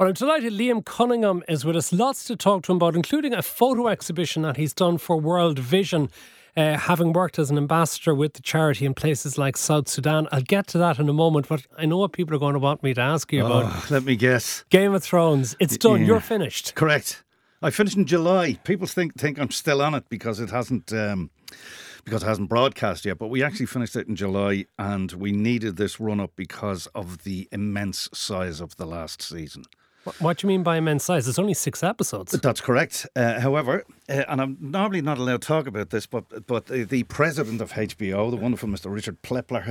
Well, I'm delighted Liam Cunningham is with us. Lots to talk to him about, including a photo exhibition that he's done for World Vision, having worked as an ambassador with the charity in places like South Sudan. I'll get to that in a moment, but I know what people are going to want me to ask you about. Let me guess. Game of Thrones. It's done. Yeah. You're finished. Correct. I finished in July. People think I'm still on it because it hasn't broadcast yet, but we actually finished it in July, and we needed this run up because of the immense size of the last season. What do you mean by immense size? It's only 6 episodes. That's correct. However, and I'm normally not allowed to talk about this, but the president of HBO, the wonderful Mr. Richard Plepler,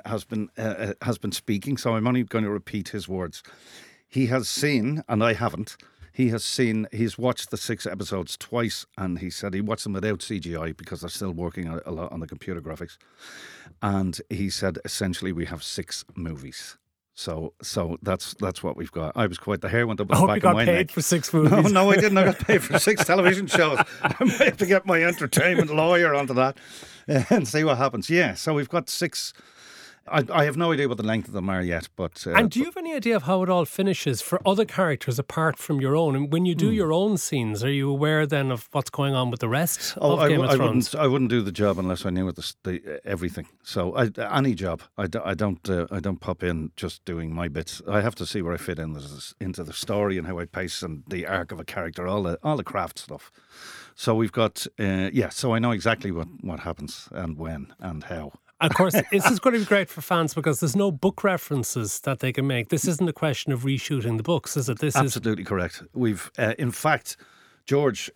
has been speaking. So I'm only going to repeat his words. He has seen, and I haven't. He's watched the 6 episodes twice, and he said he watched them without CGI because they're still working a lot on the computer graphics. And he said essentially we have 6 movies. So that's what we've got. I was quite, the hair went up on the back of my neck. I hope you got paid for 6 movies. No, I didn't. I got paid for 6 television shows. I might have to get my entertainment lawyer onto that and see what happens. Yeah, so we've got 6. I have no idea what the length of them are yet. But and do you have any idea of how it all finishes for other characters apart from your own? And when you do your own scenes, are you aware then of what's going on with the rest of Game of Thrones? I wouldn't do the job unless I knew everything. So any job, I don't pop in just doing my bits. I have to see where I fit into the story and how I pace and the arc of a character, all the craft stuff. So we've got so I know exactly what happens and when and how. Of course, this is going to be great for fans because there's no book references that they can make. This isn't a question of reshooting the books, is it? Absolutely correct. We've, in fact, George,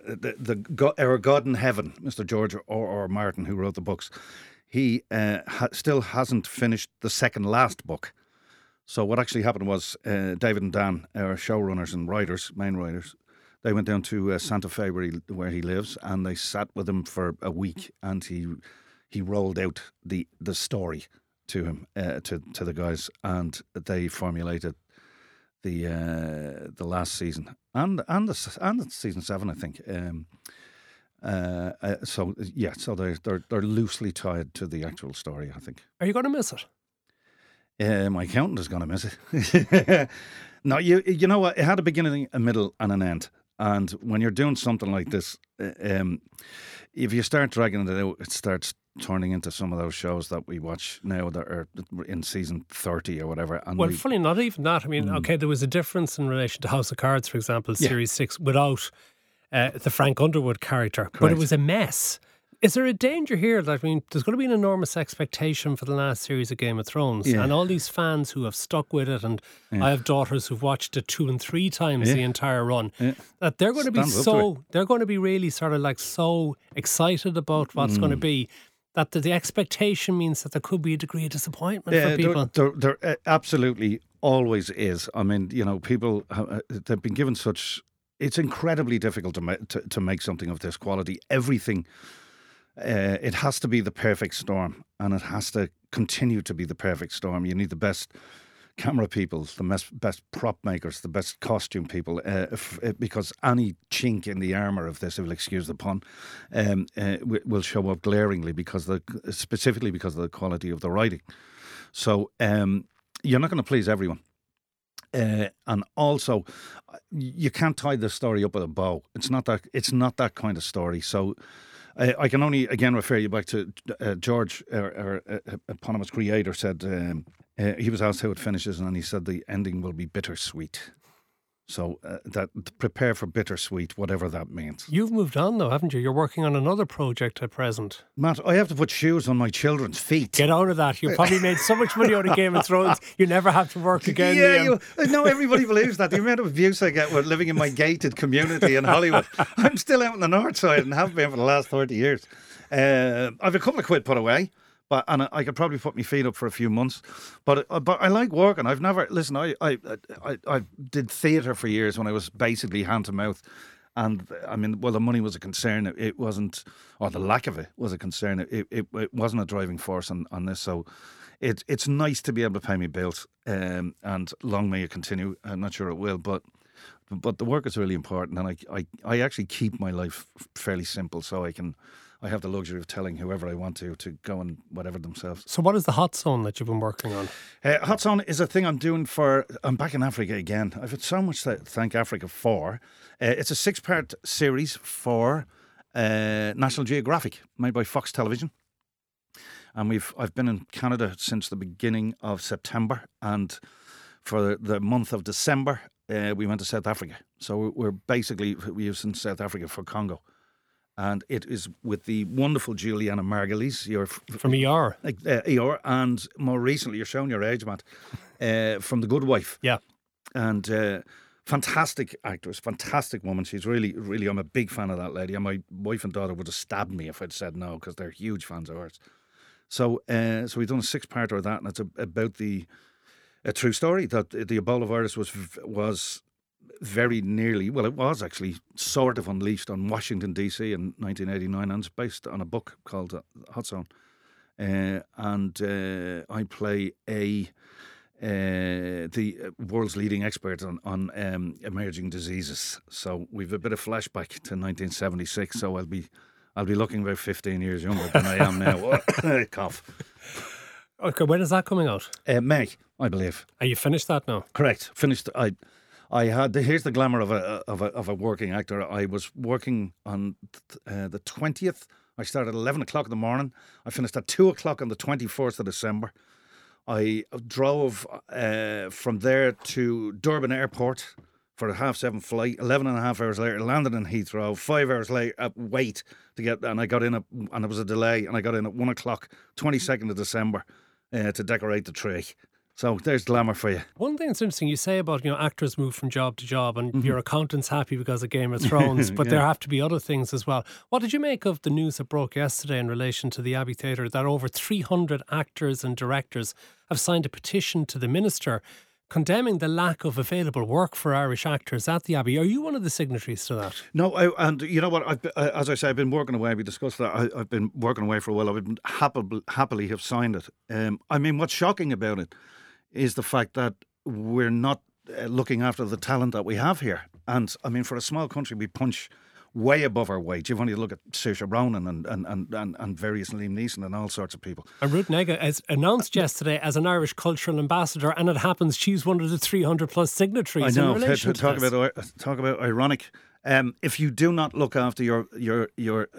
our God in heaven, Mr. George or Martin, who wrote the books, he still hasn't finished the second last book. So what actually happened was David and Dan, our showrunners and main writers, they went down to Santa Fe where he lives, and they sat with him for a week, and he rolled out the story to him, to the guys, and they formulated the last season and the season 7, I think. So they're loosely tied to the actual story, I think. Are you going to miss it? My accountant is going to miss it. No, you know what? It had a beginning, a middle, and an end. And when you're doing something like this, if you start dragging it out, it starts turning into some of those shows that we watch now that are in season 30 or whatever. And funny, not even that. I mean, okay, there was a difference in relation to House of Cards, for example, Series 6, without the Frank Underwood character. Correct. But it was a mess. Is there a danger here that, there's going to be an enormous expectation for the last series of Game of Thrones, and all these fans who have stuck with it, and I have daughters who've watched it 2 and 3 times the entire run, that they're going to be they're going to be really sort of like so excited about what's going to be, that the expectation means that there could be a degree of disappointment for people. There absolutely always is. I mean, people, they've been given such... It's incredibly difficult to make something of this quality. Everything... it has to be the perfect storm, and it has to continue to be the perfect storm. You need the best camera people, the best prop makers, the best costume people, because any chink in the armour of this, if you'll excuse the pun, will show up glaringly specifically because of the quality of the writing. So you're not going to please everyone. And also, you can't tie the story up with a bow. It's not that kind of story. So I can only again refer you back to George, our eponymous creator, said he was asked how it finishes, and he said the ending will be bittersweet. So that prepare for bittersweet, whatever that means. You've moved on though, haven't you? You're working on another project at present. Matt, I have to put shoes on my children's feet. Get out of that. You've probably made so much money out of Game of Thrones, you never have to work again. Yeah, no, everybody believes that. The amount of abuse I get with living in my gated community in Hollywood. I'm still out on the north side and have been for the last 30 years. I've a couple of quid put away. And I could probably put my feet up for a few months, but I like working. I've never listen. I did theatre for years when I was basically hand to mouth, and the money was a concern. It wasn't, or the lack of it was a concern. It wasn't a driving force on this. So it's nice to be able to pay me bills, and long may it continue. I'm not sure it will, but the work is really important, and I actually keep my life fairly simple so I can I have the luxury of telling whoever I want to go and whatever themselves. So what is the Hot Zone that you've been working on? Hot Zone is a thing I'm doing I'm back in Africa again. I've had so much to thank Africa for. It's a 6-part series for National Geographic, made by Fox Television. And I've been in Canada since the beginning of September, and for the month of December, we went to South Africa. So we used in South Africa for Congo. And it is with the wonderful Juliana Margulies. From ER. ER, and more recently, you're showing your age, Matt, from The Good Wife. Yeah. And fantastic actress, fantastic woman. She's really, really, I'm a big fan of that lady. And my wife and daughter would have stabbed me if I'd said no, because they're huge fans of hers. So we've done a 6-parter of that, and it's about a true story that the Ebola virus was very nearly, well, it was actually sort of unleashed on Washington, D.C. in 1989, and it's based on a book called Hot Zone. And I play the world's leading expert on emerging diseases. So we've a bit of flashback to 1976, so I'll be looking about 15 years younger than I am now. Cough. Okay, when is that coming out? May, I believe. Are you finished that now? Correct. Finished. Here's the glamour of a working actor. I was working on the 20th. I started at 11 o'clock in the morning. I finished at 2 o'clock on the 21st of December. I drove from there to Durban Airport for a 7:30 flight. 11 and a half hours later, landed in Heathrow. 5 hours later, wait to get, and I got in, and there was a delay, and I got in at 1 o'clock, 22nd of December, to decorate the tree. So there's glamour for you. One thing that's interesting, you say about, actors move from job to job, and your accountant's happy because of Game of Thrones, but there have to be other things as well. What did you make of the news that broke yesterday in relation to the Abbey Theatre, that over 300 actors and directors have signed a petition to the Minister condemning the lack of available work for Irish actors at the Abbey? Are you one of the signatories to that? No, and you know what? As I say, I've been working away. We discussed that. I've been working away for a while. I've been happily have signed it. I mean, what's shocking about it is the fact that we're not looking after the talent that we have here. And I mean, for a small country, we punch way above our weight. You've only to look at Saoirse Ronan and various Liam Neeson and all sorts of people. And Ruth Negga is announced yesterday as an Irish cultural ambassador, and it happens she's one of the 300 plus signatories. I know. In relation to talk about ironic. If you do not look after your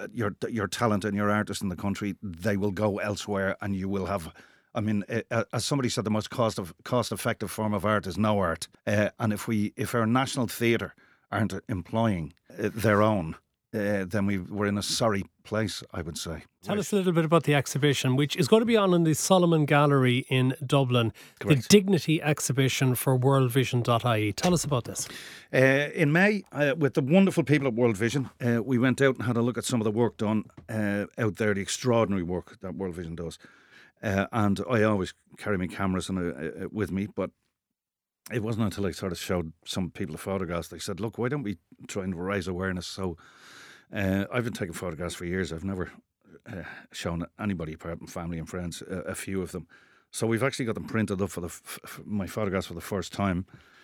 talent and your artists in the country, they will go elsewhere, and you will have. I mean, as somebody said, the most cost-effective form of art is no art. And if our national theatre aren't employing their own, then we're in a sorry place, I would say. Tell us a little bit about the exhibition, which is going to be on in the Solomon Gallery in Dublin. Correct. The Dignity exhibition for worldvision.ie. Tell us about this. In May, with the wonderful people at World Vision, we went out and had a look at some of the work done out there, the extraordinary work that World Vision does. And I always carry my cameras with me, but it wasn't until I sort of showed some people the photographs, they said, look, why don't we try and raise awareness? So I've been taking photographs for years. I've never shown anybody apart from family and friends, a few of them. So we've actually got them printed up for my photographs for the first time.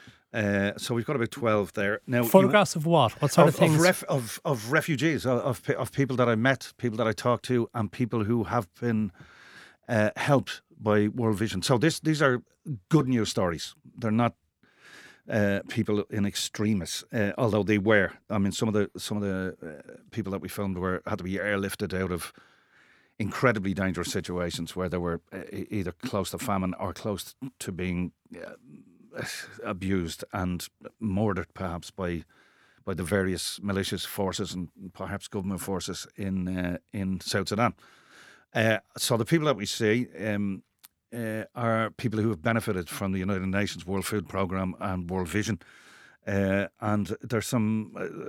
So we've got about 12 there. Now, photographs of what? What sort of things? Of refugees, of people that I met, people that I talked to, and people who have been helped by World Vision. So these are good news stories. They're not people in extremis, although they were. I mean, some of the people that we filmed had to be airlifted out of incredibly dangerous situations where they were either close to famine or close to being abused and murdered, perhaps by the various malicious forces and perhaps government forces in South Sudan. So the people that we see are people who have benefited from the United Nations World Food Programme and World Vision, and there's some.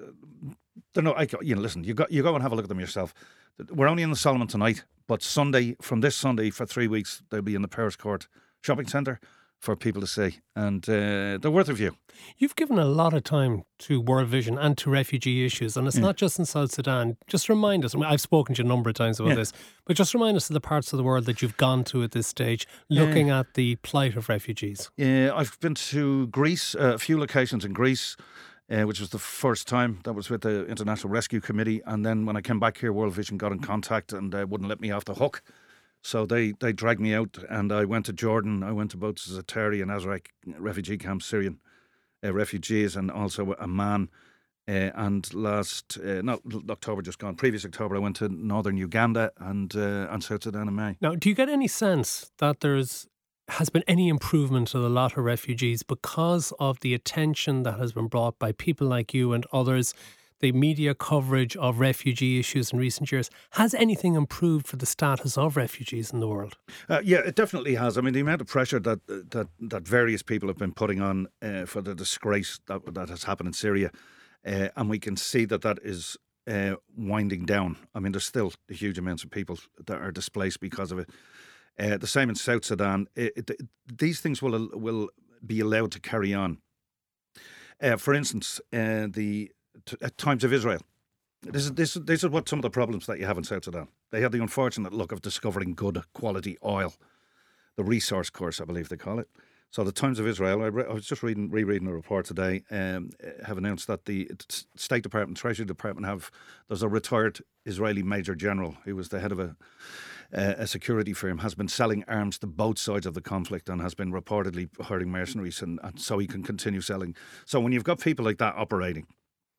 Listen, you go and have a look at them yourself. We're only in the Solomon tonight, but from this Sunday for 3 weeks, they'll be in the Paris Court Shopping Centre for people to see, and they're worth a view. You've given a lot of time to World Vision and to refugee issues, and it's not just in South Sudan. Just remind us, I've spoken to you a number of times about this, but just remind us of the parts of the world that you've gone to at this stage, looking at the plight of refugees. I've been to Greece, a few locations in Greece, which was the first time. That was with the International Rescue Committee. And then when I came back here, World Vision got in contact and wouldn't let me off the hook. So they dragged me out, and I went to Jordan. I went to both Zaatari and Azraq refugee camps, Syrian refugees, and also Amman. And October just gone, previous October, I went to northern Uganda and South Sudan in May. Now, do you get any sense that has been any improvement to the lot of refugees because of the attention that has been brought by people like you and others, the media coverage of refugee issues in recent years? Has anything improved for the status of refugees in the world? Yeah, it definitely has. I mean, the amount of pressure that various people have been putting on for the disgrace that has happened in Syria, and we can see that is winding down. I mean, there's still huge amounts of people that are displaced because of it. The same in South Sudan. These things will be allowed to carry on. For instance, at Times of Israel. This is what some of the problems that you have in South Sudan. They have the unfortunate luck of discovering good quality oil, the resource curse, I believe they call it. So the Times of Israel, I was just rereading a report today, have announced that the State Department, Treasury Department there's a retired Israeli Major General who was the head of a security firm, has been selling arms to both sides of the conflict and has been reportedly hiring mercenaries and so he can continue selling. So when you've got people like that operating,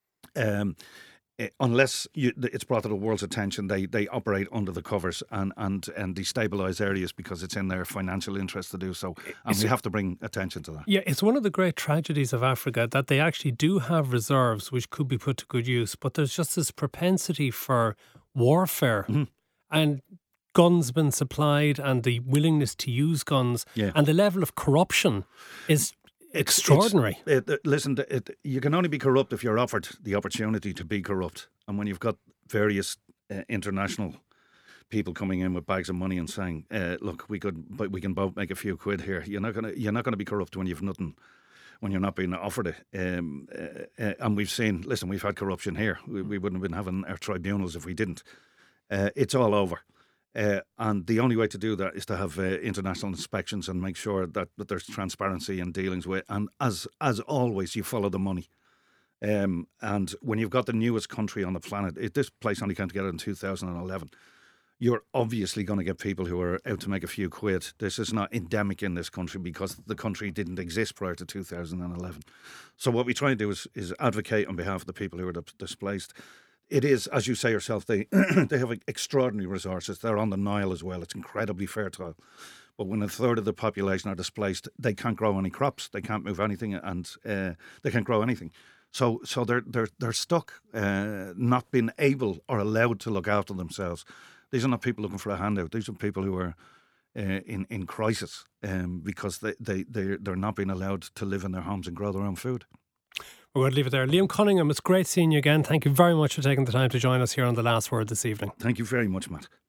unless it's brought to the world's attention, they operate under the covers and destabilise areas because it's in their financial interest to do so. And we have to bring attention to that. Yeah, it's one of the great tragedies of Africa that they actually do have reserves which could be put to good use, but there's just this propensity for warfare and guns been supplied and the willingness to use guns and the level of corruption is extraordinary. You can only be corrupt if you're offered the opportunity to be corrupt. And when you've got various international people coming in with bags of money and saying, "Look, we can both make a few quid here," you're not gonna be corrupt when you've nothing, when you're not being offered it. And we've seen. Listen, we've had corruption here. We wouldn't have been having our tribunals if we didn't. It's all over. And the only way to do that is to have international inspections and make sure that there's transparency in dealings with. And as always, you follow the money. And when you've got the newest country on the planet, this place only came together in 2011. You're obviously going to get people who are out to make a few quid. This is not endemic in this country because the country didn't exist prior to 2011. So what we try to do is advocate on behalf of the people who are displaced. It is, as you say yourself, they have extraordinary resources. They're on the Nile as well. It's incredibly fertile. But when a third of the population are displaced, they can't grow any crops. They can't move anything, and they can't grow anything. So they're stuck, not being able or allowed to look after themselves. These are not people looking for a handout. These are people who are in crisis because they're not being allowed to live in their homes and grow their own food. We're going to leave it there. Liam Cunningham, it's great seeing you again. Thank you very much for taking the time to join us here on The Last Word this evening. Thank you very much, Matt.